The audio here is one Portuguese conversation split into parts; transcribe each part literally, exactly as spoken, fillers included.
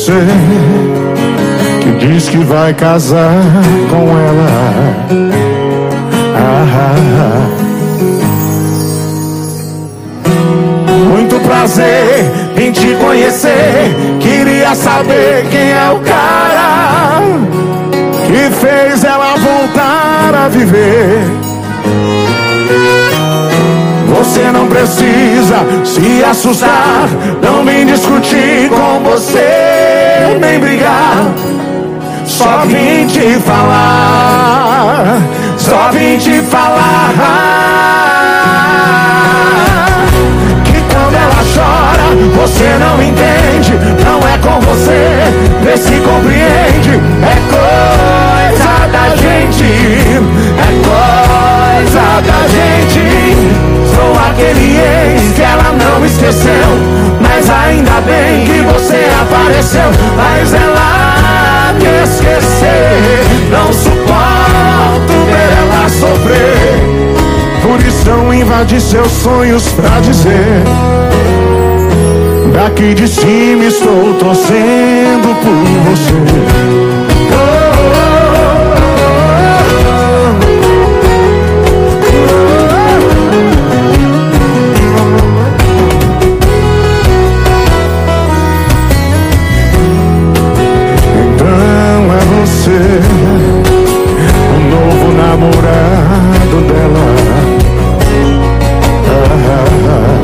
você que diz que vai casar com ela. Ah, muito prazer em te conhecer. Queria saber quem é o cara que fez ela voltar a viver. Você não precisa se assustar, não vim discutir com você, nem brigar. Só vim te falar, só vim te falar que quando ela chora, você não entende. Não é com você, vê se compreende. É coisa da gente, é coisa da gente. Sou aquele ex que ela não esqueceu, mas ainda bem que você apareceu. Mas ela me esquecer, não suporto ver ela sofrer. Por isso eu invadi seus sonhos pra dizer: daqui de cima estou torcendo por você. O novo namorado dela. Ah,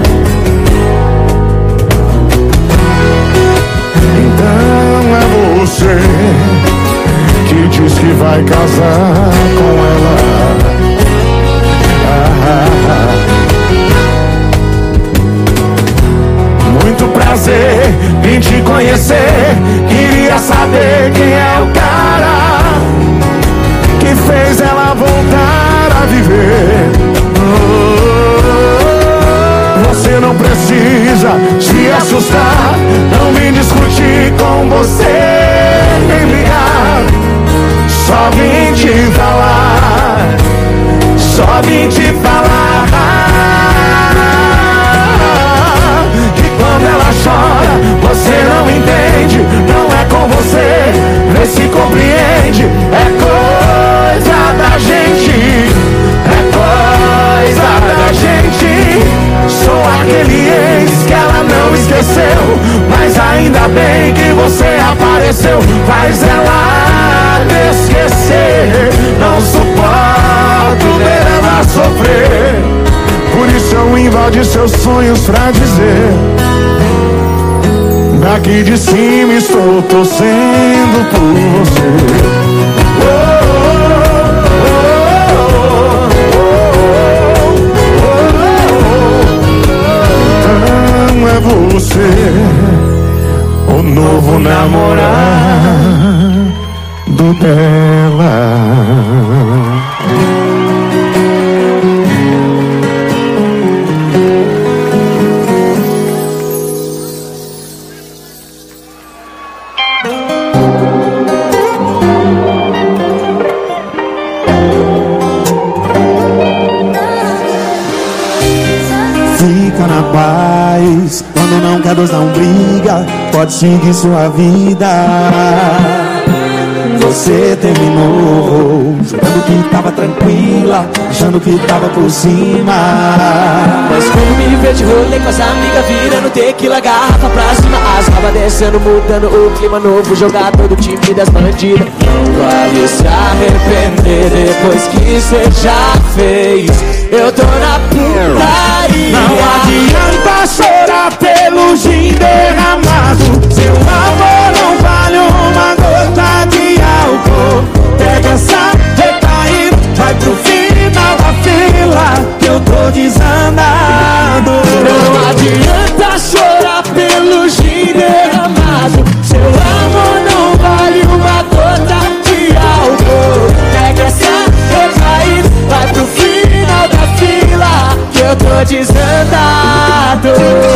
então é você que diz que vai casar com ela. Ah, muito prazer em te conhecer. Queria saber quem é o cara que fez ela voltar a viver. Você não precisa se assustar, não vim discutir com você, nem brigar. Só vim te falar, só vim te falar que quando ela chora, você não entende. Não é com você, vê se compreende. É coisa da gente, é coisa da gente. Sou aquele ex que ela não esqueceu, mas ainda bem que você apareceu. Faz ela me esquecer, não suporto ver ela sofrer. Por isso eu invadi seus sonhos pra dizer: daqui de cima estou torcendo por você. Oh, oh, oh, oh, oh, oh. Então é você, o novo namorado dela. Fica na paz, quando não quer dois não briga, pode seguir sua vida. Você terminou, jurando que tava tranquila, achando que tava por cima. Mas quando me vê de rolê com as amigas, virando tequila, garrafa pra cima, as rabas descendo, mudando o clima novo, jogar todo o time das bandidas. Não vale se arrepender depois que cê já fez. Eu tô na putaria. Não adianta chorar pelo gin derramado. Seu amor não vale uma gota de álcool. Pega essa recaída, vai pro final da fila, que eu tô desandado. Não adianta chorar pelo gin derramado. Seu amor não vale uma gota de álcool. Pega essa recaída, vai pro final da fila, que eu tô desandado.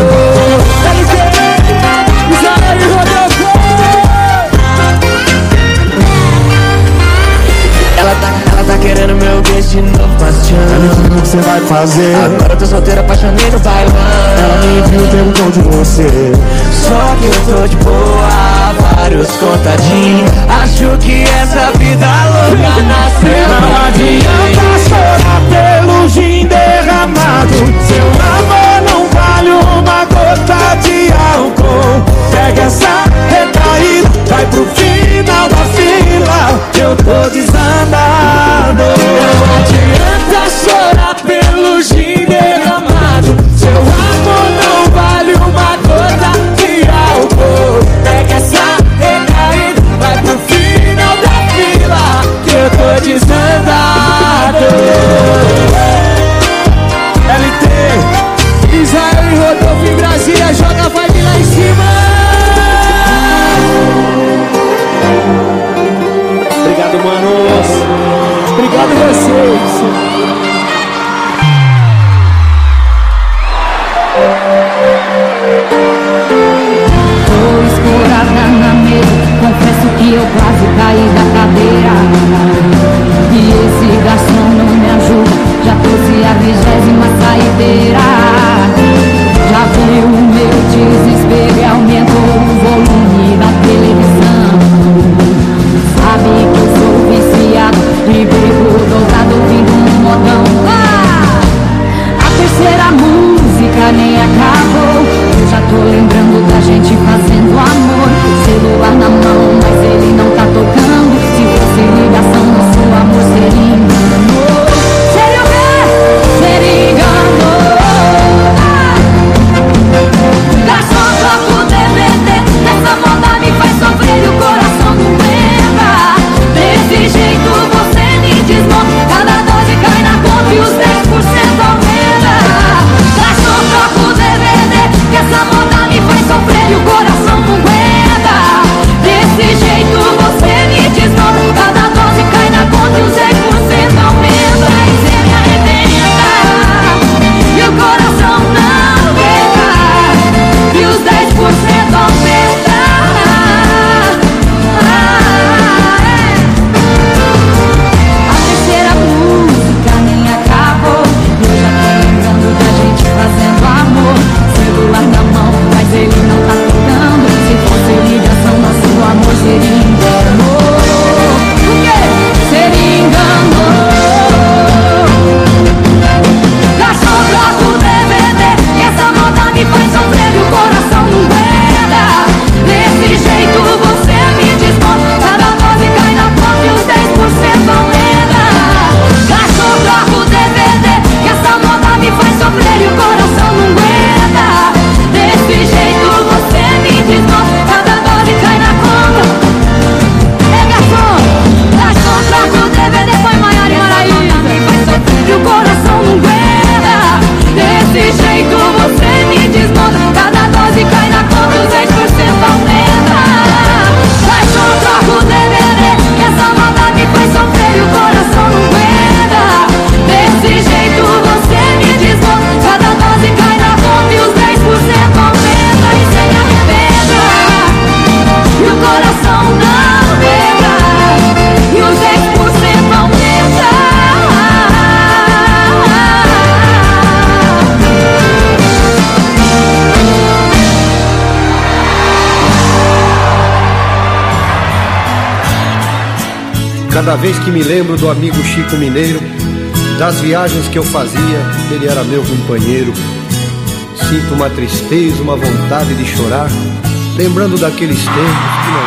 Ela tá, ela tá querendo meu beijo de novo, mas te amo. O que você vai fazer? Agora eu tô solteira, apaixonei no bailão. Ela me viu, perguntou de você. Só que eu tô de boa, vários contatinhos. Acho que essa vida louca nasceu. Não adianta chorar pelo gin derramado. Seu amor não vale uma gota de álcool. Pega essa recaída, vai pro final da fila, que eu tô desandado. Não adianta chorar pelo gin derramado. Seu amor não vale uma gota de álcool. Pega essa recaída, vai pro final da fila, que eu tô desandado. L T, Israel e Rodolfo em Brasília, joga a vibe lá em cima. obrigado, manos. Obrigado a vocês. Tô escorada na mesa, confesso que eu quase caí da cadeira. E esse garçom não me ajuda, já trouxe a vigésima saideira. Já viu o meu desespero e aumentou o volume da televisão. Sabe que eu sou viciado e bebo dosado ouvindo um modão. Ah! A terceira música nem acabou, eu já tô lembrando da gente fazendo amor. Celular na mão, mas ele não tá tocando. Se fosse ligação, nosso amor seria engano. Seria o quê? Seria engano. Ah! Garçom, troca o D V D, essa moda me faz sofrer e o coração não aguenta. Desse jeito você me desmonta, cada dose cai na conta e os dez por cento aumenta. Garçom, troca o D V D, que essa moda me faz sofrer e o coração não aguenta. Desse jeito você me desmonta, cada dose cai na conta e os dez por cento aumenta. E cê me arrebenta, e o coração não aguenta, e os dez por cento aumenta. A terceira música nem acabou, eu já tô lembrando da gente fazendo amor. Celular na mão, mas ele não tá tocando. Se fosse ligação, nosso amor seria engano. O quê? Seria engano. Garçom, troca o D V D, que essa moda me faz sofrer e o coração não aguenta. Desse jeito você me desmonta, cada dose cai na conta e os dez por cento aumenta. Garçom, troca o D V D, que essa moda me faz sofrer e o coração não aguenta. Desse jeito você me desmonta, cada dose cai na conta. É garçom, garçom, troca o D V D, põe Maiara e Maraísa, me faz sofrer e o coração não aguenta. Desse jeito você me desmonta, cada dose cai na conta, os dez por cento aumenta. Garçom, troca o D V D, que essa moda me faz sofrer e o coração não aguenta. Desse jeito você me desmonta, cada dose cai na conta e os dez por cento aumenta. E cê me arrebenta, e o coração não aguenta, e os dez por cento aumenta. Cada vez que me lembro do amigo Chico Mineiro, das viagens que eu fazia, ele era meu companheiro. Sinto uma tristeza, uma vontade de chorar, lembrando daqueles tempos que não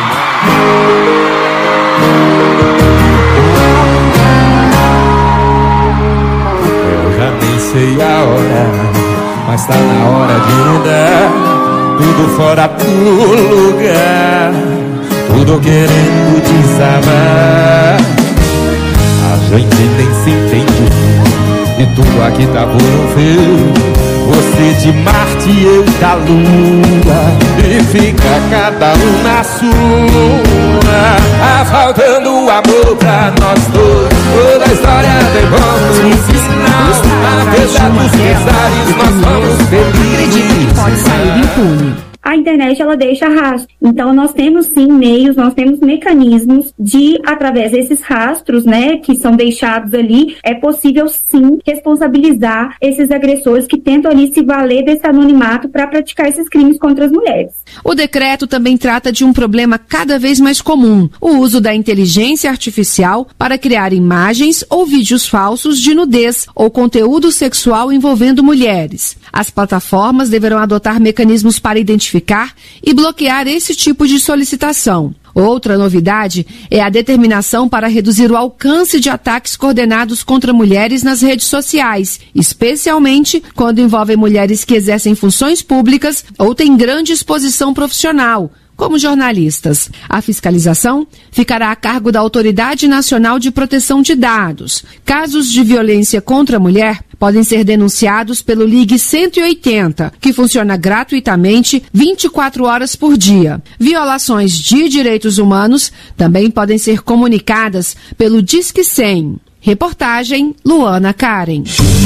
mais. Eu já nem sei a hora, mas tá na hora de mudar. Tudo fora do lugar, tudo querendo desabar. A gente nem se entende, e tudo aqui tá por um fio. Você de Marte e eu da Lua, e fica cada um na sua. Ah, faltando amor pra nós dois, toda a história tem bom no final. Apesar dos pesares, nós vamos felizes. Pode sair impune. a internet ela deixa rastro. Então nós temos sim meios, nós temos mecanismos de, através desses rastros, né, que são deixados ali, é possível sim responsabilizar esses agressores que tentam ali se valer desse anonimato para praticar esses crimes contra as mulheres. O decreto também trata de um problema cada vez mais comum, o uso da inteligência artificial para criar imagens ou vídeos falsos de nudez ou conteúdo sexual envolvendo mulheres. As plataformas deverão adotar mecanismos para identificar e bloquear esse tipo de solicitação. Outra novidade é a determinação para reduzir o alcance de ataques coordenados contra mulheres nas redes sociais, especialmente quando envolvem mulheres que exercem funções públicas ou têm grande exposição profissional, como jornalistas. A fiscalização ficará a cargo da Autoridade Nacional de Proteção de Dados. Casos de violência contra a mulher podem ser denunciados pelo Ligue cento e oitenta, que funciona gratuitamente vinte e quatro horas por dia. Violações de direitos humanos também podem ser comunicadas pelo Disque cem. Reportagem Luana Karen.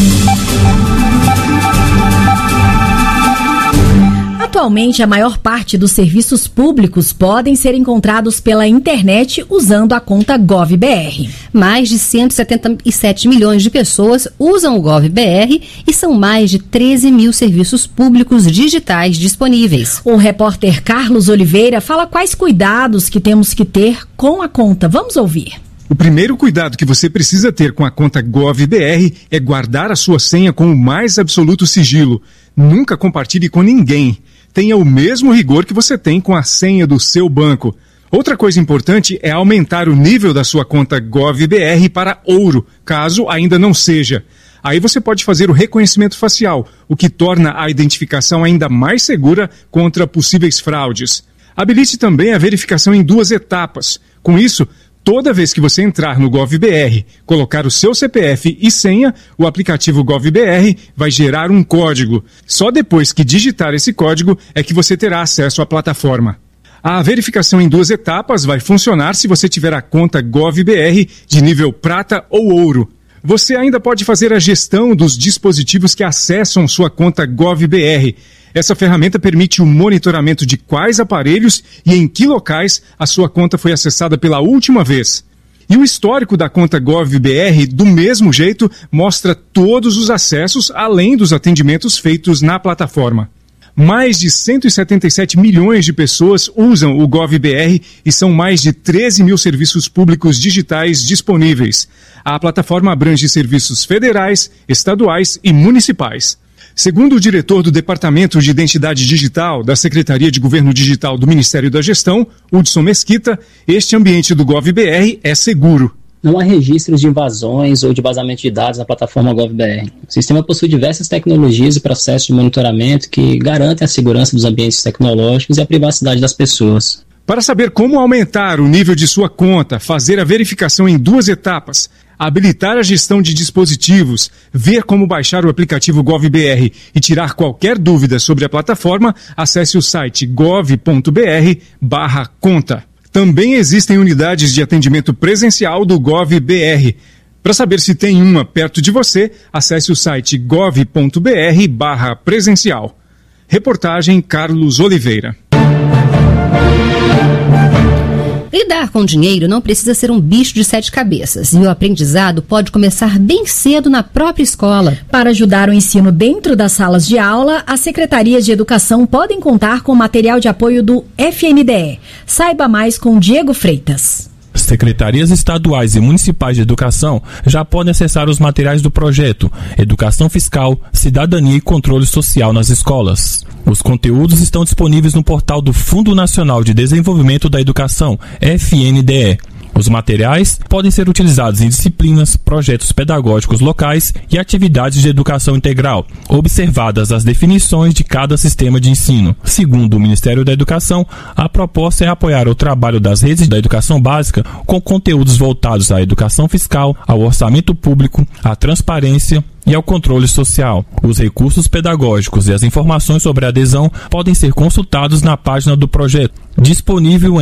Atualmente, a maior parte dos serviços públicos podem ser encontrados pela internet usando a conta GovBR. Mais de cento e setenta e sete milhões de pessoas usam o GovBR e são mais de treze mil serviços públicos digitais disponíveis. O repórter Carlos Oliveira fala quais cuidados que temos que ter com a conta. Vamos ouvir. O primeiro cuidado que você precisa ter com a conta GovBR é guardar a sua senha com o mais absoluto sigilo. Nunca compartilhe com ninguém. Tenha o mesmo rigor que você tem com a senha do seu banco. Outra coisa importante é aumentar o nível da sua conta GovBR para ouro, caso ainda não seja. Aí você pode fazer o reconhecimento facial, o que torna a identificação ainda mais segura contra possíveis fraudes. Habilite também a verificação em duas etapas. Com isso, toda vez que você entrar no GovBR, colocar o seu C P F e senha, o aplicativo GovBR vai gerar um código. Só depois que digitar esse código é que você terá acesso à plataforma. A verificação em duas etapas vai funcionar se você tiver a conta GovBR de nível prata ou ouro. Você ainda pode fazer a gestão dos dispositivos que acessam sua conta GovBR. Essa ferramenta permite o monitoramento de quais aparelhos e em que locais a sua conta foi acessada pela última vez. E o histórico da conta GovBR, do mesmo jeito, mostra todos os acessos, além dos atendimentos feitos na plataforma. Mais de cento e setenta e sete milhões de pessoas usam o GovBR e são mais de treze mil serviços públicos digitais disponíveis. A plataforma abrange serviços federais, estaduais e municipais. Segundo o diretor do Departamento de Identidade Digital da Secretaria de Governo Digital do Ministério da Gestão, Hudson Mesquita, este ambiente do GovBR é seguro. Não há registros de invasões ou de vazamento de dados na plataforma GovBR. O sistema possui diversas tecnologias e processos de monitoramento que garantem a segurança dos ambientes tecnológicos e a privacidade das pessoas. Para saber como aumentar o nível de sua conta, fazer a verificação em duas etapas, habilitar a gestão de dispositivos, ver como baixar o aplicativo GovBR e tirar qualquer dúvida sobre a plataforma, acesse o site gov.br barra conta. Também existem unidades de atendimento presencial do GovBR. Para saber se tem uma perto de você, acesse o site gov.br barra presencial. Reportagem Carlos Oliveira. Lidar com dinheiro não precisa ser um bicho de sete cabeças e o aprendizado pode começar bem cedo na própria escola. Para ajudar o ensino dentro das salas de aula, as secretarias de educação podem contar com material de apoio do F N D E. Saiba mais com Diego Freitas. Secretarias estaduais e municipais de educação já podem acessar os materiais do projeto Educação Fiscal, Cidadania e Controle Social nas escolas. Os conteúdos estão disponíveis no portal do Fundo Nacional de Desenvolvimento da Educação, F N D E. Os materiais podem ser utilizados em disciplinas, projetos pedagógicos locais e atividades de educação integral, observadas as definições de cada sistema de ensino. Segundo o Ministério da Educação, a proposta é apoiar o trabalho das redes da educação básica com conteúdos voltados à educação fiscal, ao orçamento público, à transparência e ao controle social. Os recursos pedagógicos e as informações sobre a adesão podem ser consultados na página do projeto, disponível em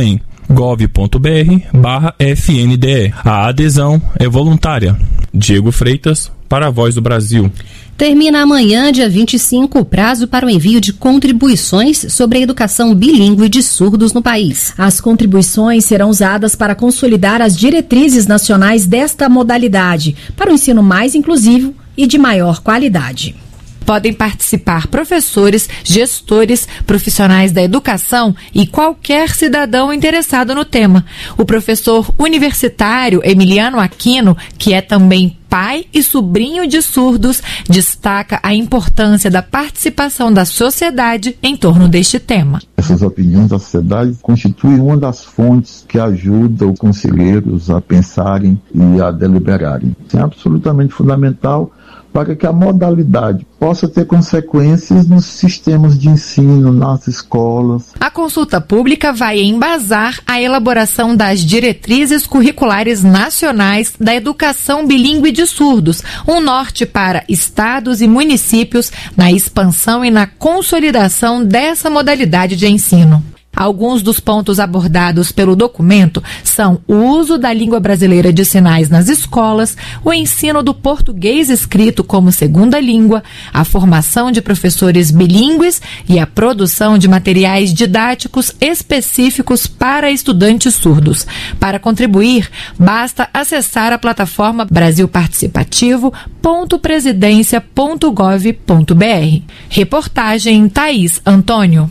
gov.br barra FNDE. A adesão é voluntária. Diego Freitas, para a Voz do Brasil. Termina amanhã, dia vinte e cinco, o prazo para o envio de contribuições sobre a educação bilíngue de surdos no país. As contribuições serão usadas para consolidar as diretrizes nacionais desta modalidade, para o ensino mais inclusivo e de maior qualidade. Podem participar professores, gestores, profissionais da educação e qualquer cidadão interessado no tema. O professor universitário Emiliano Aquino, que é também pai e sobrinho de surdos, destaca a importância da participação da sociedade em torno deste tema. Essas opiniões da sociedade constituem uma das fontes que ajuda os conselheiros a pensarem e a deliberarem. Isso é absolutamente fundamental para que a modalidade possa ter consequências nos sistemas de ensino, nas escolas. A consulta pública vai embasar a elaboração das diretrizes curriculares nacionais da educação bilíngue de surdos, um norte para estados e municípios na expansão e na consolidação dessa modalidade de ensino. Alguns dos pontos abordados pelo documento são o uso da língua brasileira de sinais nas escolas, o ensino do português escrito como segunda língua, a formação de professores bilíngues e a produção de materiais didáticos específicos para estudantes surdos. Para contribuir, basta acessar a plataforma brasil participativo ponto presidencia ponto gov ponto br. Reportagem Thaís Antônio.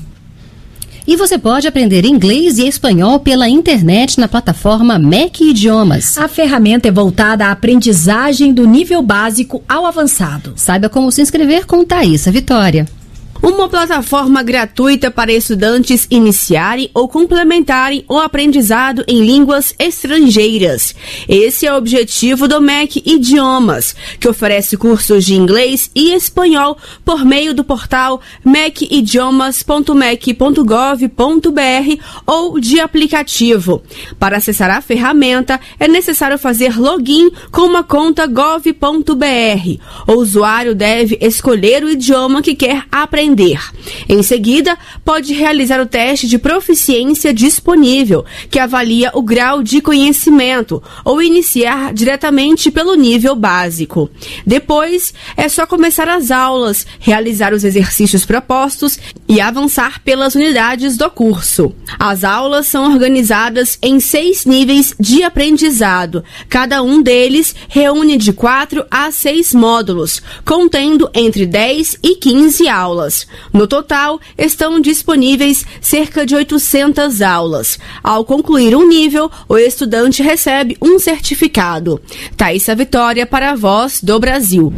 E você pode aprender inglês e espanhol pela internet na plataforma M E C Idiomas. A ferramenta é voltada à aprendizagem do nível básico ao avançado. Saiba como se inscrever com Thaísa Vitória. Uma plataforma gratuita para estudantes iniciarem ou complementarem o aprendizado em línguas estrangeiras. Esse é o objetivo do M E C Idiomas, que oferece cursos de inglês e espanhol por meio do portal mec idiomas ponto mec ponto gov ponto br ou de aplicativo. Para acessar a ferramenta, é necessário fazer login com uma conta gov ponto br. O usuário deve escolher o idioma que quer aprender. Em seguida, pode realizar o teste de proficiência disponível, que avalia o grau de conhecimento, ou iniciar diretamente pelo nível básico. Depois, é só começar as aulas, realizar os exercícios propostos e avançar pelas unidades do curso. As aulas são organizadas em seis níveis de aprendizado. Cada um deles reúne de quatro a seis módulos, contendo entre dez e quinze aulas. No total, estão disponíveis cerca de oitocentas aulas. Ao concluir um nível, o estudante recebe um certificado. Thaísa Vitória para a Voz do Brasil.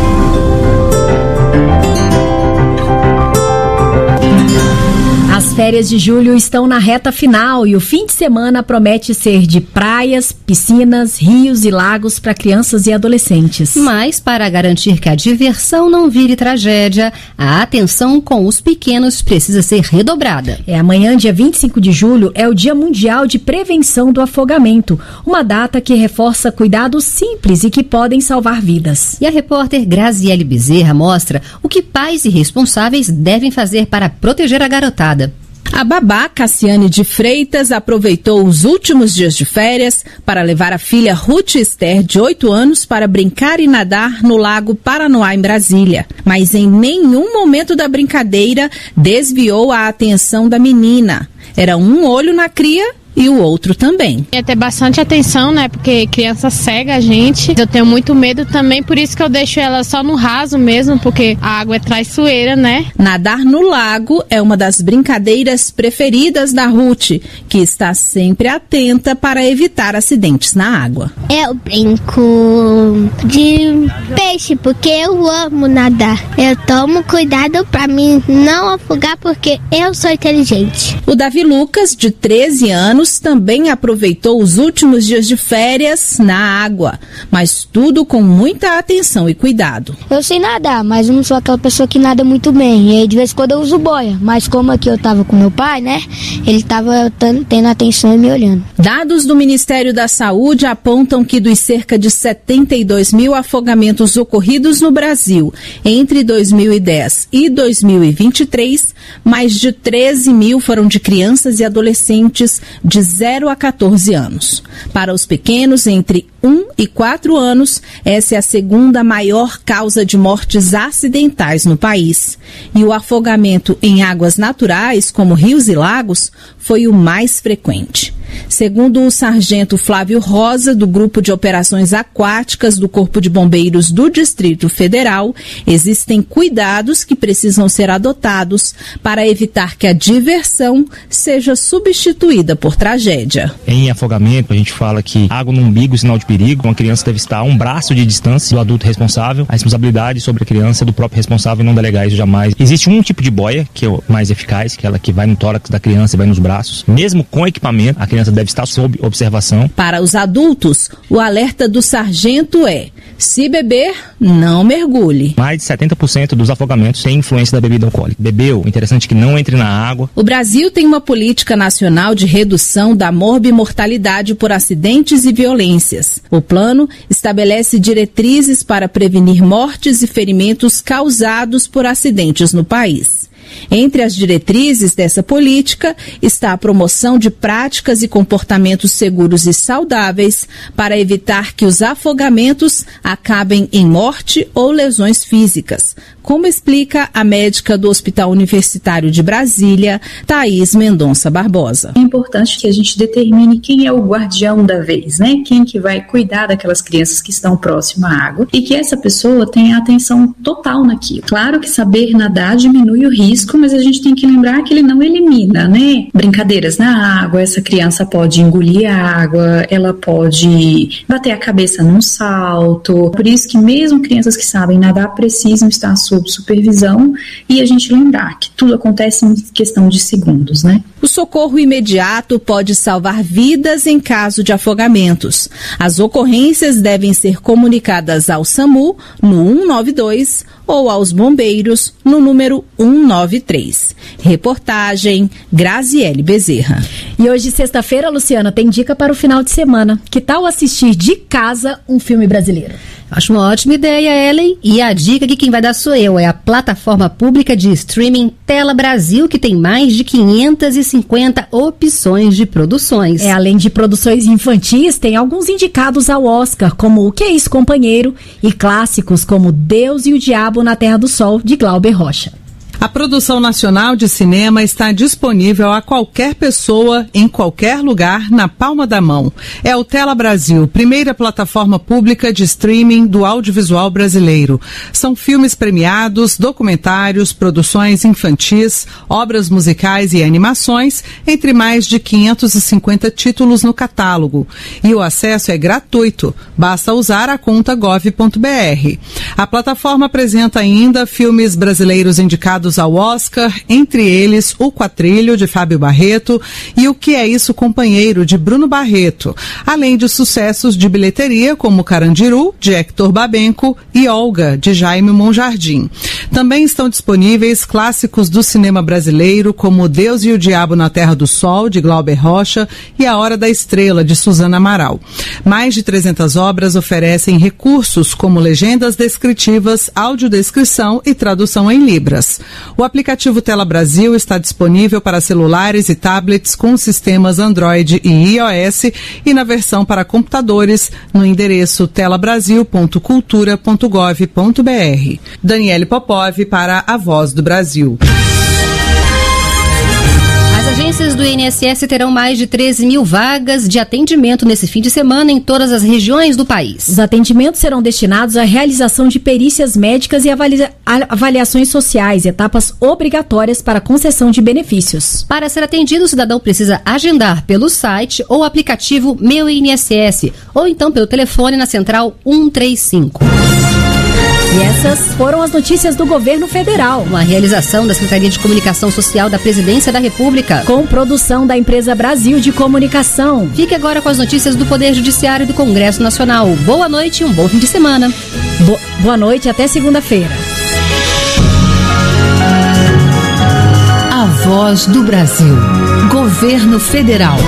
As férias de julho estão na reta final e o fim de semana promete ser de praias, piscinas, rios e lagos para crianças e adolescentes. Mas, para garantir que a diversão não vire tragédia, a atenção com os pequenos precisa ser redobrada. É amanhã, dia vinte e cinco de julho, é o Dia Mundial de Prevenção do Afogamento, uma data que reforça cuidados simples e que podem salvar vidas. E a repórter Graziele Bezerra mostra o que pais e responsáveis devem fazer para proteger a garotada. A babá Cassiane de Freitas aproveitou os últimos dias de férias para levar a filha Ruth Esther, de oito anos, para brincar e nadar no Lago Paranoá, em Brasília. Mas em nenhum momento da brincadeira desviou a atenção da menina. Era um olho na cria e o outro também. Ia ter bastante atenção, né? Porque criança cega a gente. Eu tenho muito medo também, por isso que eu deixo ela só no raso mesmo, porque a água é traiçoeira, né? Nadar no lago é uma das brincadeiras preferidas da Ruth, que está sempre atenta para evitar acidentes na água. Eu brinco de peixe, porque eu amo nadar. Eu tomo cuidado para mim não afogar, porque eu sou inteligente. O Davi Lucas, de treze anos, também aproveitou os últimos dias de férias na água, mas tudo com muita atenção e cuidado. Eu sei nadar, mas não sou aquela pessoa que nada muito bem, e aí de vez em quando eu uso boia, mas como aqui eu tava com meu pai, né, ele tava tendo atenção e me olhando. Dados do Ministério da Saúde apontam que dos cerca de setenta e dois mil afogamentos ocorridos no Brasil entre dois mil e dez e dois mil e vinte e três, mais de treze mil foram de crianças e adolescentes de de zero a quatorze anos. Para os pequenos, entre um e quatro anos, essa é a segunda maior causa de mortes acidentais no país. E o afogamento em águas naturais, como rios e lagos, foi o mais frequente. Segundo o sargento Flávio Rosa, do Grupo de Operações Aquáticas do Corpo de Bombeiros do Distrito Federal, existem cuidados que precisam ser adotados para evitar que a diversão seja substituída por tragédia. Em afogamento, a gente fala que água no umbigo é sinal de perigo. Uma criança deve estar a um braço de distância do adulto responsável. A responsabilidade sobre a criança é do próprio responsável e não delegar isso jamais. Existe um tipo de boia que é o mais eficaz, que é aquela que vai no tórax da criança e vai nos braços. Mesmo com equipamento, a criança deve estar sob observação. Para os adultos, o alerta do sargento é: se beber, não mergulhe. Mais de setenta por cento dos afogamentos têm influência da bebida alcoólica. Bebeu, interessante que não entre na água. O Brasil tem uma política nacional de redução da morbimortalidade por acidentes e violências. O plano estabelece diretrizes para prevenir mortes e ferimentos causados por acidentes no país. Entre as diretrizes dessa política está a promoção de práticas e comportamentos seguros e saudáveis para evitar que os afogamentos acabem em morte ou lesões físicas, como explica a médica do Hospital Universitário de Brasília, Thaís Mendonça Barbosa. É importante que a gente determine quem é o guardião da vez, né? Quem que vai cuidar daquelas crianças que estão próximas à água e que essa pessoa tenha atenção total naquilo. Claro que saber nadar diminui o risco, mas a gente tem que lembrar que ele não elimina, né? Brincadeiras na água, essa criança pode engolir a água, ela pode bater a cabeça num salto. Por isso que mesmo crianças que sabem nadar precisam estar sob supervisão e a gente lembrar que tudo acontece em questão de segundos, né? O socorro imediato pode salvar vidas em caso de afogamentos. As ocorrências devem ser comunicadas ao SAMU no um nove dois ou aos bombeiros no número um nove três. Reportagem Graziele Bezerra. E hoje, sexta-feira, Luciana, tem dica para o final de semana. Que tal assistir de casa um filme brasileiro? Acho uma ótima ideia, Ellen. E a dica que quem vai dar sou eu. É a plataforma pública de streaming Tela Brasil, que tem mais de quinhentas e cinquenta opções de produções. É, além de produções infantis, tem alguns indicados ao Oscar, como O Que é Isso, Companheiro? E clássicos como Deus e o Diabo na Terra do Sol, de Glauber Rocha. A produção nacional de cinema está disponível a qualquer pessoa, em qualquer lugar, na palma da mão. É o Tela Brasil, primeira plataforma pública de streaming do audiovisual brasileiro. São filmes premiados, documentários, produções infantis, obras musicais e animações, entre mais de quinhentos e cinquenta títulos no catálogo. E o acesso é gratuito, basta usar a conta gov ponto br. A plataforma apresenta ainda filmes brasileiros indicados ao Oscar, entre eles O Quatrilho, de Fábio Barreto, e O Que é Isso, Companheiro, de Bruno Barreto, além de sucessos de bilheteria como Carandiru, de Hector Babenco, e Olga, de Jaime Monjardim. Também estão disponíveis clássicos do cinema brasileiro como Deus e o Diabo na Terra do Sol, de Glauber Rocha, e A Hora da Estrela, de Suzana Amaral. Mais de trezentas obras oferecem recursos como legendas descritivas, audiodescrição e tradução em libras. O aplicativo Tela Brasil está disponível para celulares e tablets com sistemas Android e iOS e na versão para computadores no endereço tela brasil ponto cultura ponto gov ponto br. Daniele Popov para A Voz do Brasil. As agências do I N S S terão mais de treze mil vagas de atendimento nesse fim de semana em todas as regiões do país. Os atendimentos serão destinados à realização de perícias médicas e avalia- avaliações sociais, etapas obrigatórias para concessão de benefícios. Para ser atendido, o cidadão precisa agendar pelo site ou aplicativo Meu I N S S, ou então pelo telefone na central um três cinco. E essas foram as notícias do governo federal. Uma realização da Secretaria de Comunicação Social da Presidência da República. Com produção da empresa Brasil de Comunicação. Fique agora com as notícias do Poder Judiciário e do Congresso Nacional. Boa noite e um bom fim de semana. Bo- boa noite, até segunda-feira. A Voz do Brasil. Governo Federal.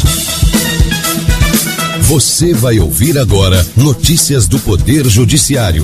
Você vai ouvir agora notícias do Poder Judiciário.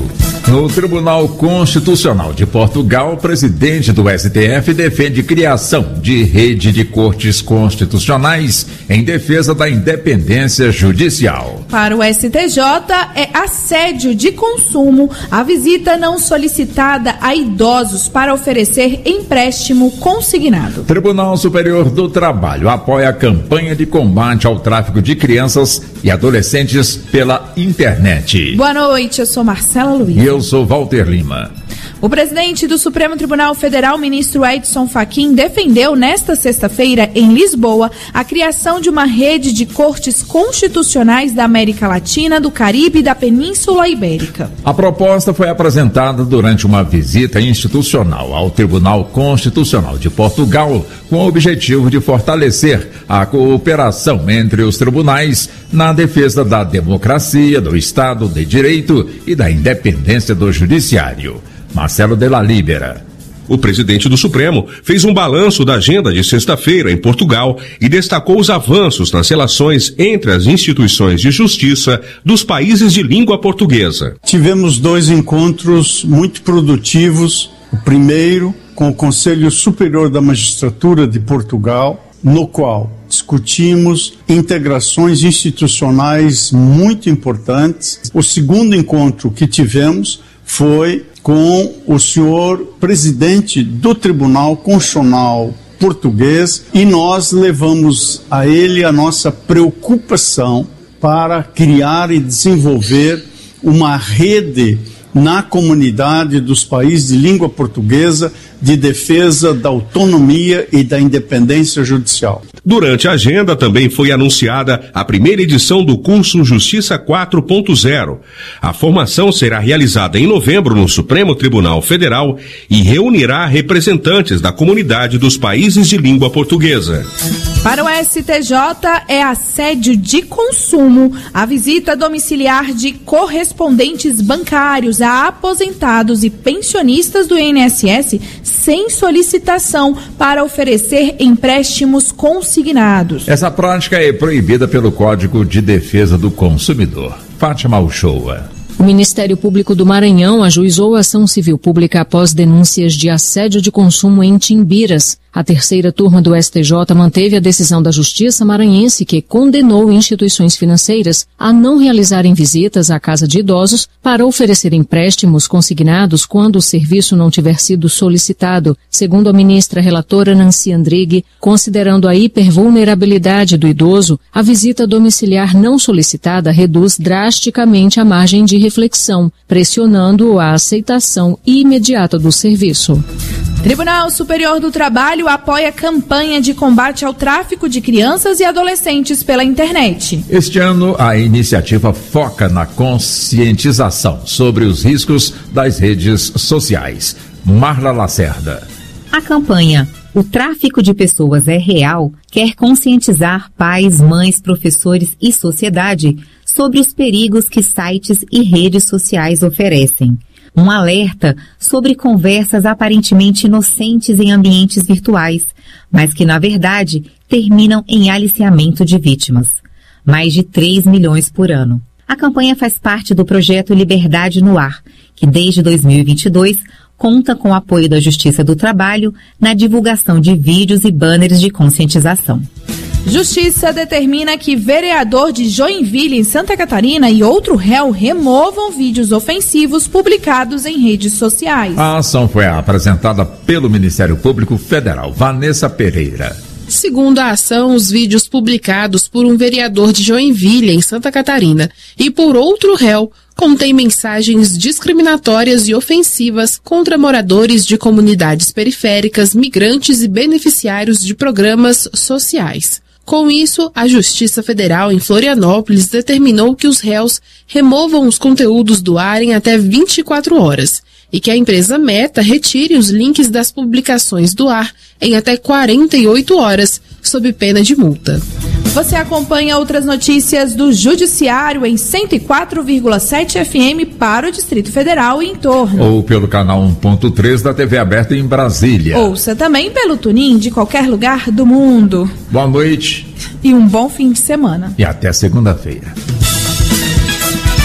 No Tribunal Constitucional de Portugal, o presidente do S T F defende criação de rede de cortes constitucionais em defesa da independência judicial. Para o S T J, é assédio de consumo a visita não solicitada a idosos para oferecer empréstimo consignado. Tribunal Superior do Trabalho apoia a campanha de combate ao tráfico de crianças e adolescentes pela internet. Boa noite, eu sou Marcela Luiz. E eu sou Walter Lima. O presidente do Supremo Tribunal Federal, ministro Edson Fachin, defendeu nesta sexta-feira, em Lisboa, a criação de uma rede de cortes constitucionais da América Latina, do Caribe e da Península Ibérica. A proposta foi apresentada durante uma visita institucional ao Tribunal Constitucional de Portugal, com o objetivo de fortalecer a cooperação entre os tribunais na defesa da democracia, do Estado de Direito e da independência do Judiciário. Marcelo de la Libera. O presidente do Supremo fez um balanço da agenda de sexta-feira em Portugal e destacou os avanços nas relações entre as instituições de justiça dos países de língua portuguesa. Tivemos dois encontros muito produtivos. O primeiro com o Conselho Superior da Magistratura de Portugal, no qual discutimos integrações institucionais muito importantes. O segundo encontro que tivemos foi com o senhor presidente do Tribunal Constitucional português e nós levamos a ele a nossa preocupação para criar e desenvolver uma rede na comunidade dos países de língua portuguesa de defesa da autonomia e da independência judicial. Durante a agenda também foi anunciada a primeira edição do curso Justiça quatro ponto zero. A formação será realizada em novembro no Supremo Tribunal Federal e reunirá representantes da comunidade dos países de língua portuguesa. Para o S T J, é assédio de consumo a visita domiciliar de correspondentes bancários a aposentados e pensionistas do I N S S sem solicitação para oferecer empréstimos consignados. Essa prática é proibida pelo Código de Defesa do Consumidor. Fátima Uchoa. O Ministério Público do Maranhão ajuizou a ação civil pública após denúncias de assédio de consumo em Timbiras. A terceira turma do S T J manteve a decisão da Justiça maranhense que condenou instituições financeiras a não realizarem visitas à casa de idosos para oferecer empréstimos consignados quando o serviço não tiver sido solicitado. Segundo a ministra relatora Nancy Andrighi, considerando a hipervulnerabilidade do idoso, a visita domiciliar não solicitada reduz drasticamente a margem de reflexão, pressionando a aceitação imediata do serviço. Tribunal Superior do Trabalho apoia a campanha de combate ao tráfico de crianças e adolescentes pela internet. Este ano, a iniciativa foca na conscientização sobre os riscos das redes sociais. Marla Lacerda. A campanha O Tráfico de Pessoas é Real quer conscientizar pais, mães, professores e sociedade sobre os perigos que sites e redes sociais oferecem. Um alerta sobre conversas aparentemente inocentes em ambientes virtuais, mas que, na verdade, terminam em aliciamento de vítimas. Mais de três milhões por ano. A campanha faz parte do projeto Liberdade no Ar, que desde dois mil e vinte e dois conta com o apoio da Justiça do Trabalho na divulgação de vídeos e banners de conscientização. Justiça determina que vereador de Joinville, em Santa Catarina, e outro réu removam vídeos ofensivos publicados em redes sociais. A ação foi apresentada pelo Ministério Público Federal. Vanessa Pereira. Segundo a ação, os vídeos publicados por um vereador de Joinville, em Santa Catarina, e por outro réu, contêm mensagens discriminatórias e ofensivas contra moradores de comunidades periféricas, migrantes e beneficiários de programas sociais. Com isso, a Justiça Federal em Florianópolis determinou que os réus removam os conteúdos do ar em até vinte e quatro horas e que a empresa Meta retire os links das publicações do ar em até quarenta e oito horas, sob pena de multa. Você acompanha outras notícias do Judiciário em cento e quatro vírgula sete F M para o Distrito Federal e em torno. Ou pelo canal um ponto três da T V aberta em Brasília. Ouça também pelo Tunin de qualquer lugar do mundo. Boa noite. E um bom fim de semana. E até segunda-feira.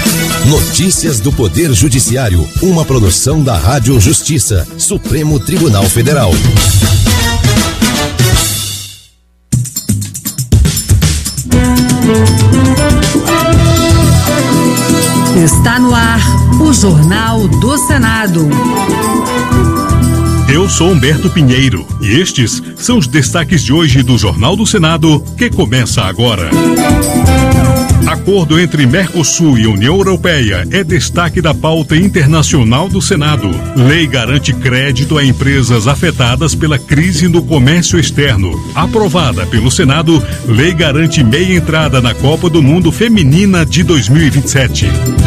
Notícias do Poder Judiciário, uma produção da Rádio Justiça, Supremo Tribunal Federal. Está no ar o Jornal do Senado. Eu sou Humberto Pinheiro e estes são os destaques de hoje do Jornal do Senado, que começa agora. Acordo entre Mercosul e União Europeia é destaque da pauta internacional do Senado. Lei garante crédito a empresas afetadas pela crise no comércio externo. Aprovada pelo Senado, lei garante meia entrada na Copa do Mundo Feminina de dois mil e vinte e sete.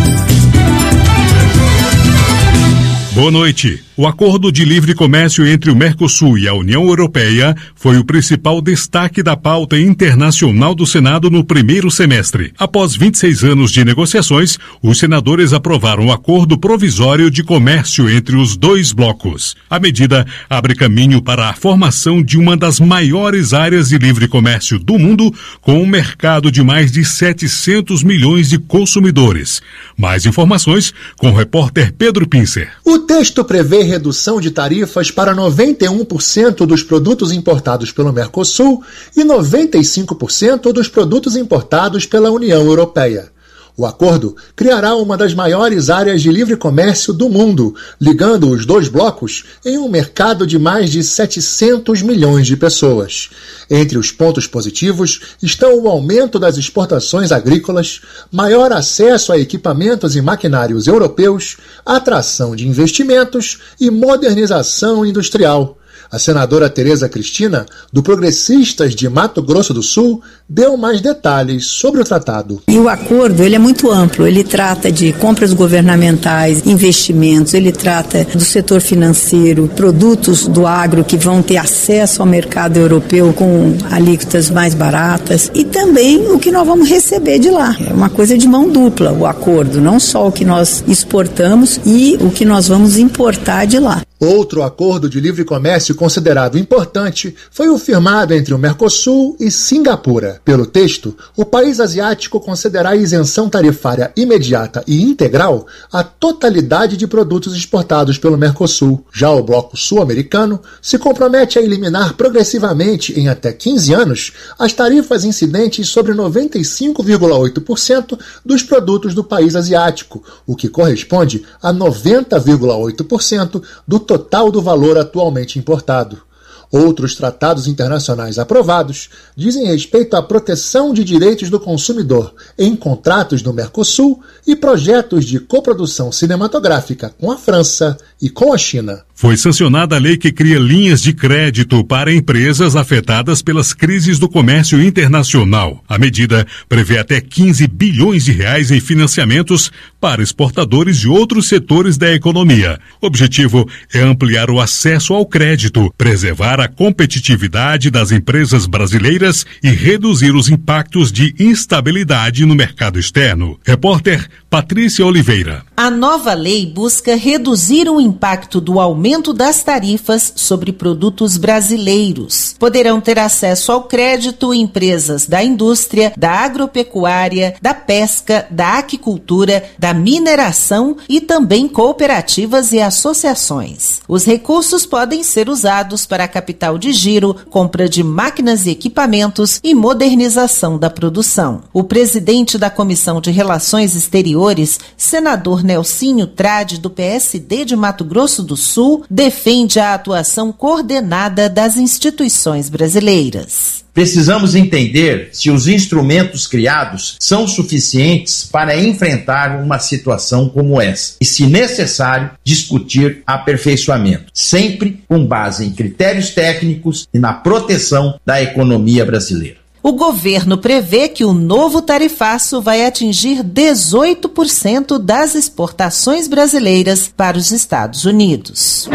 Boa noite. O acordo de livre comércio entre o Mercosul e a União Europeia foi o principal destaque da pauta internacional do Senado no primeiro semestre. Após vinte e seis anos de negociações, os senadores aprovaram o acordo provisório de comércio entre os dois blocos. A medida abre caminho para a formação de uma das maiores áreas de livre comércio do mundo, com um mercado de mais de setecentos milhões de consumidores. Mais informações com o repórter Pedro Pincer. O texto prevê redução de tarifas para noventa e um por cento dos produtos importados pelo Mercosul e noventa e cinco por cento dos produtos importados pela União Europeia. O acordo criará uma das maiores áreas de livre comércio do mundo, ligando os dois blocos em um mercado de mais de setecentos milhões de pessoas. Entre os pontos positivos estão o aumento das exportações agrícolas, maior acesso a equipamentos e maquinários europeus, atração de investimentos e modernização industrial. A senadora Tereza Cristina, do Progressistas de Mato Grosso do Sul, deu mais detalhes sobre o tratado. E o acordo, ele é muito amplo, ele trata de compras governamentais, investimentos, ele trata do setor financeiro, produtos do agro que vão ter acesso ao mercado europeu com alíquotas mais baratas e também o que nós vamos receber de lá. É uma coisa de mão dupla o acordo, não só o que nós exportamos e o que nós vamos importar de lá. Outro acordo de livre comércio considerado importante foi o firmado entre o Mercosul e Singapura. Pelo texto, o país asiático concederá isenção tarifária imediata e integral à totalidade de produtos exportados pelo Mercosul. Já o bloco sul-americano se compromete a eliminar progressivamente, em até quinze anos, as tarifas incidentes sobre noventa e cinco vírgula oito por cento dos produtos do país asiático, o que corresponde a noventa vírgula oito por cento do total do valor atualmente importado. Outros tratados internacionais aprovados dizem respeito à proteção de direitos do consumidor em contratos do Mercosul e projetos de coprodução cinematográfica com a França e com a China. Foi sancionada a lei que cria linhas de crédito para empresas afetadas pelas crises do comércio internacional. A medida prevê até quinze bilhões de reais em financiamentos para exportadores de outros setores da economia. O objetivo é ampliar o acesso ao crédito, preservar a competitividade das empresas brasileiras e reduzir os impactos de instabilidade no mercado externo. Repórter Patrícia Oliveira. A nova lei busca reduzir o impacto do aumento das tarifas sobre produtos brasileiros. Poderão ter acesso ao crédito empresas da indústria, da agropecuária, da pesca, da aquicultura, da mineração e também cooperativas e associações. Os recursos podem ser usados para capital de giro, compra de máquinas e equipamentos e modernização da produção. O presidente da Comissão de Relações Exteriores, senador Nelsinho Trade, do P S D de Mato Grosso do Sul, defende a atuação coordenada das instituições brasileiras. Precisamos entender se os instrumentos criados são suficientes para enfrentar uma situação como essa e, se necessário, discutir aperfeiçoamento, sempre com base em critérios técnicos e na proteção da economia brasileira. O governo prevê que o novo tarifaço vai atingir dezoito por cento das exportações brasileiras para os Estados Unidos.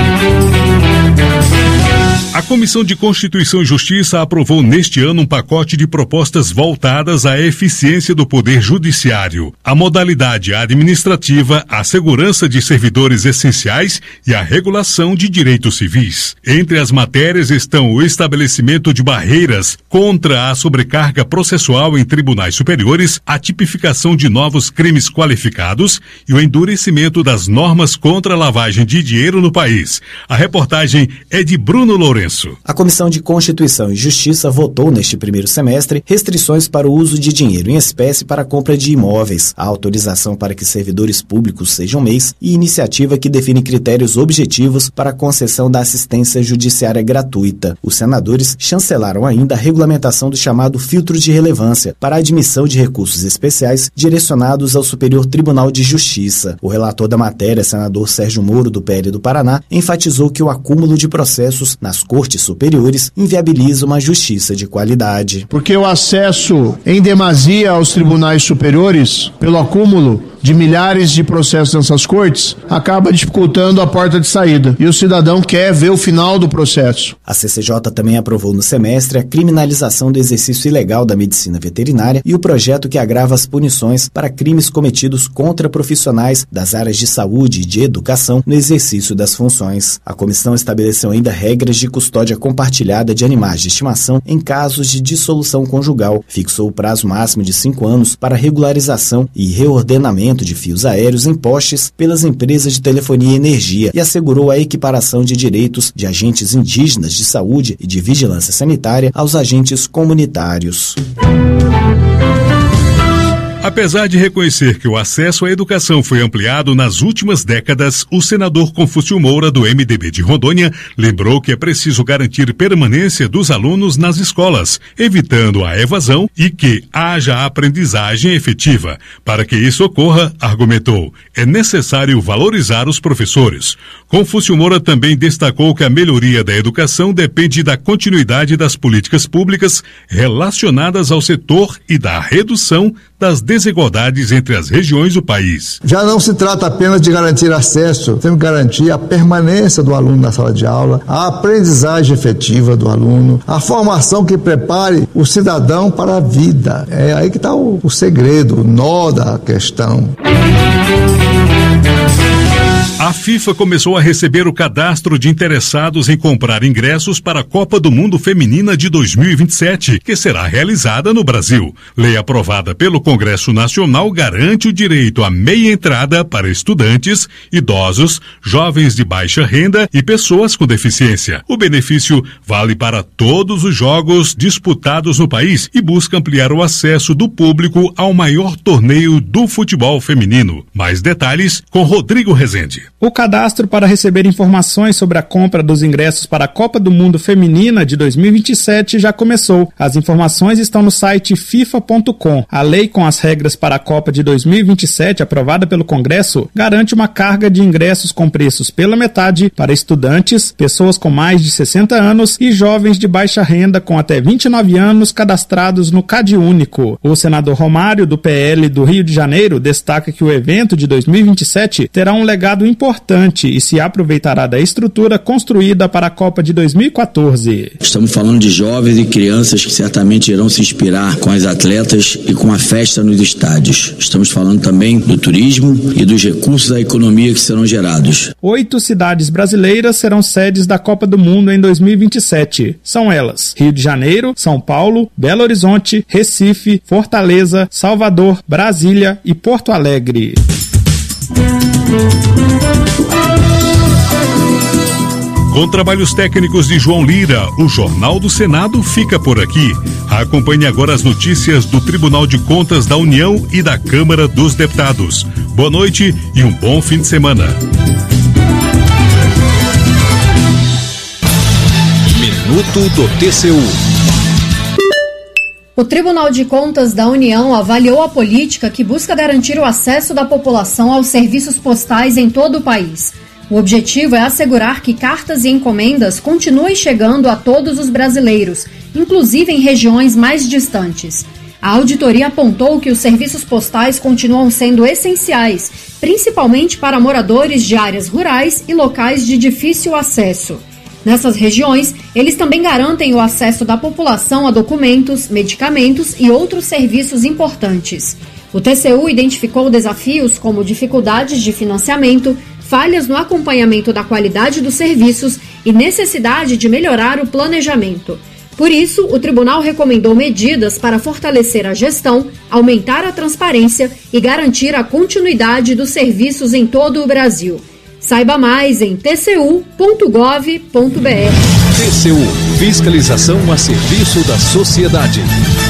A Comissão de Constituição e Justiça aprovou neste ano um pacote de propostas voltadas à eficiência do Poder Judiciário, à modalidade administrativa, à segurança de servidores essenciais e à regulação de direitos civis. Entre as matérias estão o estabelecimento de barreiras contra contra a sobrecarga processual em tribunais superiores, a tipificação de novos crimes qualificados e o endurecimento das normas contra a lavagem de dinheiro no país. A reportagem é de Bruno Lourenço. A Comissão de Constituição e Justiça votou neste primeiro semestre restrições para o uso de dinheiro em espécie para a compra de imóveis, a autorização para que servidores públicos sejam M E Is e iniciativa que define critérios objetivos para a concessão da assistência judiciária gratuita. Os senadores chancelaram ainda a regulamentação do chamado filtro de relevância para a admissão de recursos especiais direcionados ao Superior Tribunal de Justiça. O relator da matéria, senador Sérgio Moro, do P L do Paraná, enfatizou que o acúmulo de processos nas cortes superiores inviabiliza uma justiça de qualidade. Porque o acesso em demasia aos tribunais superiores, pelo acúmulo de milhares de processos nessas cortes, acaba dificultando a porta de saída. E o cidadão quer ver o final do processo. A C C J também aprovou no semestre a criminalização do exercício ilegal da medicina veterinária e o projeto que agrava as punições para crimes cometidos contra profissionais das áreas de saúde e de educação no exercício das funções. A comissão estabeleceu ainda regras de custódia compartilhada de animais de estimação em casos de dissolução conjugal, fixou o prazo máximo de cinco anos para regularização e reordenamento de fios aéreos em postes pelas empresas de telefonia e energia e assegurou a equiparação de direitos de agentes indígenas de saúde e de vigilância sanitária aos agentes comunitários. Apesar de reconhecer que o acesso à educação foi ampliado nas últimas décadas, o senador Confúcio Moura, do M D B de Rondônia, lembrou que é preciso garantir permanência dos alunos nas escolas, evitando a evasão e que haja aprendizagem efetiva. Para que isso ocorra, argumentou, é necessário valorizar os professores. Confúcio Moura também destacou que a melhoria da educação depende da continuidade das políticas públicas relacionadas ao setor e da redução das desigualdades entre as regiões do país. Já não se trata apenas de garantir acesso, temos que garantir a permanência do aluno na sala de aula, a aprendizagem efetiva do aluno, a formação que prepare o cidadão para a vida. É aí que está o, o segredo, o nó da questão. A FIFA começou a receber o cadastro de interessados em comprar ingressos para a Copa do Mundo Feminina de dois mil e vinte e sete, que será realizada no Brasil. Lei aprovada pelo Congresso Nacional garante o direito à meia entrada para estudantes, idosos, jovens de baixa renda e pessoas com deficiência. O benefício vale para todos os jogos disputados no país e busca ampliar o acesso do público ao maior torneio do futebol feminino. Mais detalhes com Rodrigo Rezende. O cadastro para receber informações sobre a compra dos ingressos para a Copa do Mundo Feminina de dois mil e vinte e sete já começou. As informações estão no site fifa ponto com. A lei com as regras para a Copa de dois mil e vinte e sete, aprovada pelo Congresso, garante uma carga de ingressos com preços pela metade para estudantes, pessoas com mais de sessenta anos e jovens de baixa renda com até vinte e nove anos cadastrados no CadÚnico. O senador Romário, do P L do Rio de Janeiro, destaca que o evento de dois mil e vinte e sete terá um legado importante importante e se aproveitará da estrutura construída para a Copa de dois mil e quatorze. Estamos falando de jovens e crianças que certamente irão se inspirar com as atletas e com a festa nos estádios. Estamos falando também do turismo e dos recursos da economia que serão gerados. Oito cidades brasileiras serão sedes da Copa do Mundo em dois mil e vinte e sete. São elas: Rio de Janeiro, São Paulo, Belo Horizonte, Recife, Fortaleza, Salvador, Brasília e Porto Alegre. Com trabalhos técnicos de João Lira, o Jornal do Senado fica por aqui. Acompanhe agora as notícias do Tribunal de Contas da União e da Câmara dos Deputados. Boa noite e um bom fim de semana. Minuto do T C U. O Tribunal de Contas da União avaliou a política que busca garantir o acesso da população aos serviços postais em todo o país. O objetivo é assegurar que cartas e encomendas continuem chegando a todos os brasileiros, inclusive em regiões mais distantes. A auditoria apontou que os serviços postais continuam sendo essenciais, principalmente para moradores de áreas rurais e locais de difícil acesso. Nessas regiões, eles também garantem o acesso da população a documentos, medicamentos e outros serviços importantes. O T C U identificou desafios como dificuldades de financiamento, falhas no acompanhamento da qualidade dos serviços e necessidade de melhorar o planejamento. Por isso, o tribunal recomendou medidas para fortalecer a gestão, aumentar a transparência e garantir a continuidade dos serviços em todo o Brasil. Saiba mais em t c u ponto gov ponto b r. T C U, fiscalização a serviço da sociedade.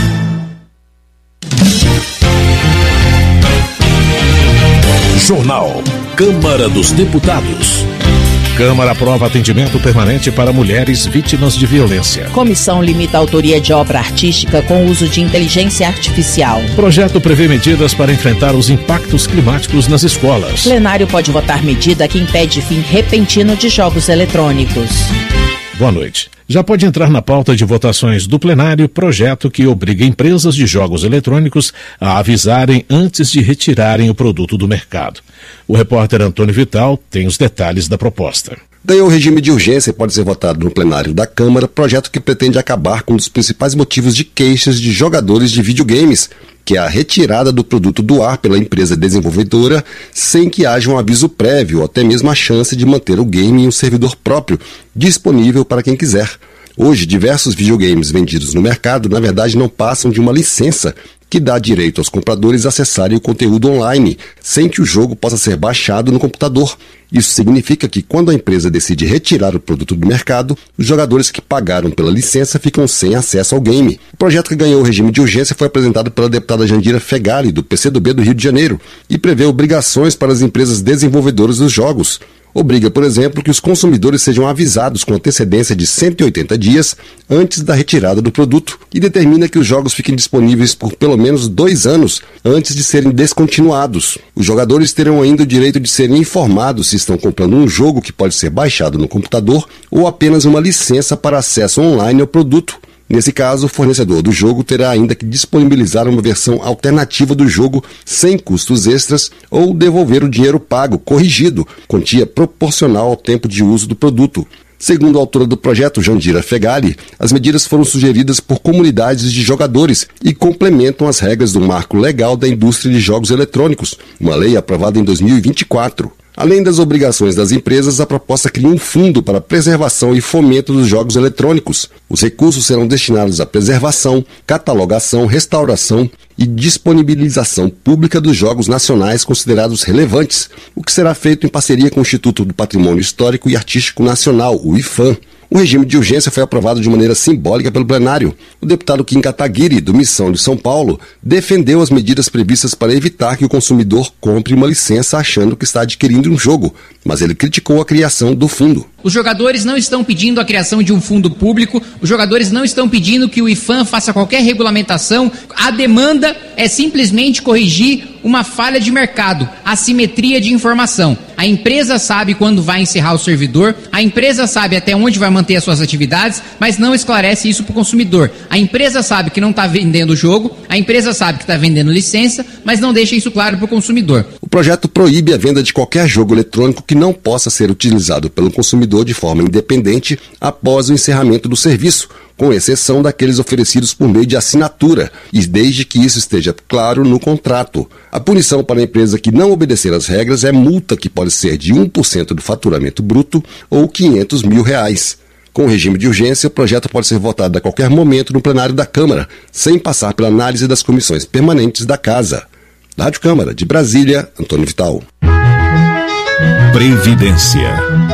Jornal Câmara dos Deputados. Câmara aprova atendimento permanente para mulheres vítimas de violência. Comissão limita a autoria de obra artística com uso de inteligência artificial. Projeto prevê medidas para enfrentar os impactos climáticos nas escolas. Plenário pode votar medida que impede fim repentino de jogos eletrônicos. Boa noite. Já pode entrar na pauta de votações do plenário projeto que obriga empresas de jogos eletrônicos a avisarem antes de retirarem o produto do mercado. O repórter Antônio Vital tem os detalhes da proposta. Ganhou o regime de urgência e pode ser votado no plenário da Câmara, projeto que pretende acabar com um dos principais motivos de queixas de jogadores de videogames, que é a retirada do produto do ar pela empresa desenvolvedora sem que haja um aviso prévio ou até mesmo a chance de manter o game em um servidor próprio, disponível para quem quiser. Hoje, diversos videogames vendidos no mercado, na verdade, não passam de uma licença que dá direito aos compradores a acessarem o conteúdo online, sem que o jogo possa ser baixado no computador. Isso significa que, quando a empresa decide retirar o produto do mercado, os jogadores que pagaram pela licença ficam sem acesso ao game. O projeto que ganhou o regime de urgência foi apresentado pela deputada Jandira Fegali, do P C do B do Rio de Janeiro, e prevê obrigações para as empresas desenvolvedoras dos jogos. Obriga, por exemplo, que os consumidores sejam avisados com antecedência de cento e oitenta dias antes da retirada do produto e determina que os jogos fiquem disponíveis por pelo menos dois anos antes de serem descontinuados. Os jogadores terão ainda o direito de serem informados se estão comprando um jogo que pode ser baixado no computador ou apenas uma licença para acesso online ao produto. Nesse caso, o fornecedor do jogo terá ainda que disponibilizar uma versão alternativa do jogo sem custos extras ou devolver o dinheiro pago, corrigido, quantia proporcional ao tempo de uso do produto. Segundo a autora do projeto, Jandira Fegali, as medidas foram sugeridas por comunidades de jogadores e complementam as regras do marco legal da indústria de jogos eletrônicos, uma lei aprovada em dois mil e vinte e quatro. Além das obrigações das empresas, a proposta cria um fundo para a preservação e fomento dos jogos eletrônicos. Os recursos serão destinados à preservação, catalogação, restauração e disponibilização pública dos jogos nacionais considerados relevantes, o que será feito em parceria com o Instituto do Patrimônio Histórico e Artístico Nacional, o I F A M. O regime de urgência foi aprovado de maneira simbólica pelo plenário. O deputado Kim Kataguiri, do Missão de São Paulo, defendeu as medidas previstas para evitar que o consumidor compre uma licença achando que está adquirindo um jogo, mas ele criticou a criação do fundo. Os jogadores não estão pedindo a criação de um fundo público, os jogadores não estão pedindo que o I F A M faça qualquer regulamentação. A demanda é simplesmente corrigir uma falha de mercado, assimetria de informação. A empresa sabe quando vai encerrar o servidor, a empresa sabe até onde vai manter as suas atividades, mas não esclarece isso para o consumidor. A empresa sabe que não está vendendo o jogo, a empresa sabe que está vendendo licença, mas não deixa isso claro para o consumidor. O projeto proíbe a venda de qualquer jogo eletrônico que não possa ser utilizado pelo consumidor de forma independente após o encerramento do serviço, com exceção daqueles oferecidos por meio de assinatura, e desde que isso esteja claro no contrato. A punição para a empresa que não obedecer às regras é multa que pode ser de um por cento do faturamento bruto ou quinhentos mil reais. Com o regime de urgência, o projeto pode ser votado a qualquer momento no plenário da Câmara, sem passar pela análise das comissões permanentes da Casa. Da Rádio Câmara, de Brasília, Antônio Vital. Previdência.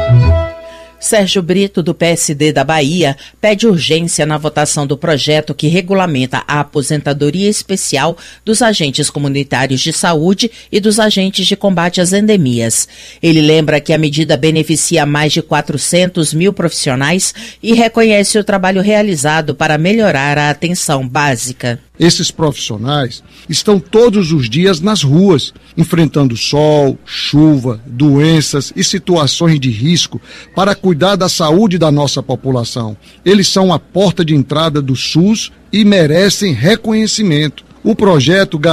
Sérgio Brito, do P S D da Bahia, pede urgência na votação do projeto que regulamenta a aposentadoria especial dos agentes comunitários de saúde e dos agentes de combate às endemias. Ele lembra que a medida beneficia mais de quatrocentos mil profissionais e reconhece o trabalho realizado para melhorar a atenção básica. Esses profissionais estão todos os dias nas ruas, enfrentando sol, chuva, doenças e situações de risco para cuidar da saúde da nossa população. Eles são a porta de entrada do SUS e merecem reconhecimento. O projeto